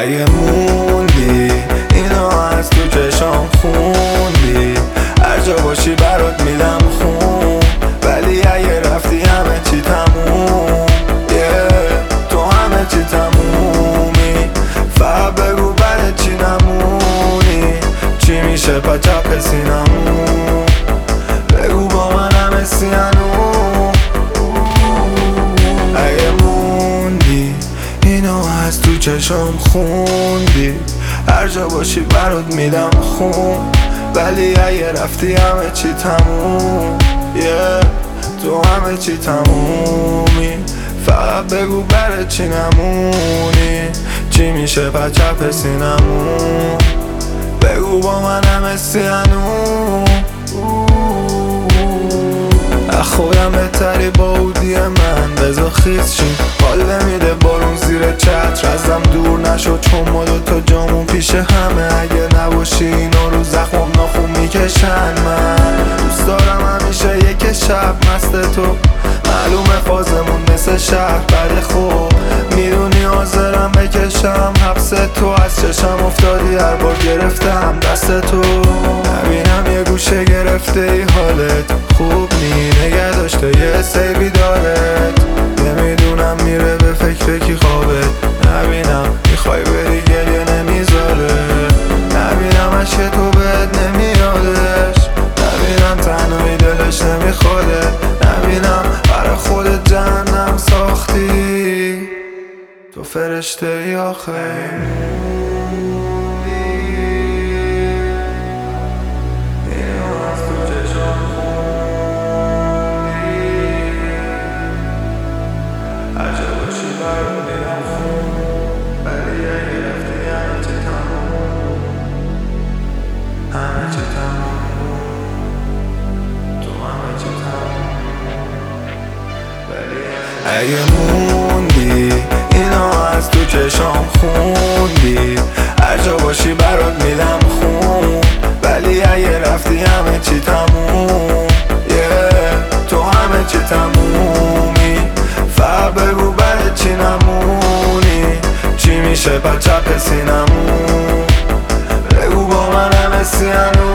اگه موندی اینو از تو چشام خوندی، هر جا باشی برات میدم خون. ولی اگه رفتی همه چی تموم، تو همه چی تمومی. فقط بگو برای چی نمونی، چی میشه پا چپ سینمون. بگو با من همه سینمون. اگه موندی اینو از تو چشام خوندی، هر جا باشی برات میدم خون. ولی اگه رفتی همه چی تموم، تو همه چی تمومی. فقط بگو برای چی نمونی، چی میشه پا چپ سینمون. بگو با من همه سینمون. خودم بهتری با اودی من، بذار خیز شیم. حال نمیده بارون زیر چتر، ازم دور نشد چون ما دوتا جامون پیش همه. اگه نباشی اینا رو زخمم ناخون میکشن. من دوست دارم همیشه یک شب مست تو، معلومه فازمون مثل شهر بد خوب. میدونی حاضرم بکشم حبس تو، از چشم افتادی هر بار گرفتم دست تو. نبینم یه گوشه گرفته ای حالت خوب نی، نگه داشته یه سیبی دارت. نمیدونم میره به فکر کی خوابت. نبینم میخوای بری گریه نمیذاره. نبینم عشق تو بهت نمیادش. نبینم تنهایی دلش نمیخواده. نبینم برای خودت جهنم ساختی، تو فرشته ای آخه. اگه موندی اینو از تو چشام خوندی، هر جا باشی برات میدم خون. ولی اگه رفتی همه چی تموم، تو همه چی تمومی. فقط بگو برای چی نمونی، چی میشه پا چپ سینمون. بگو با من همه سینمون.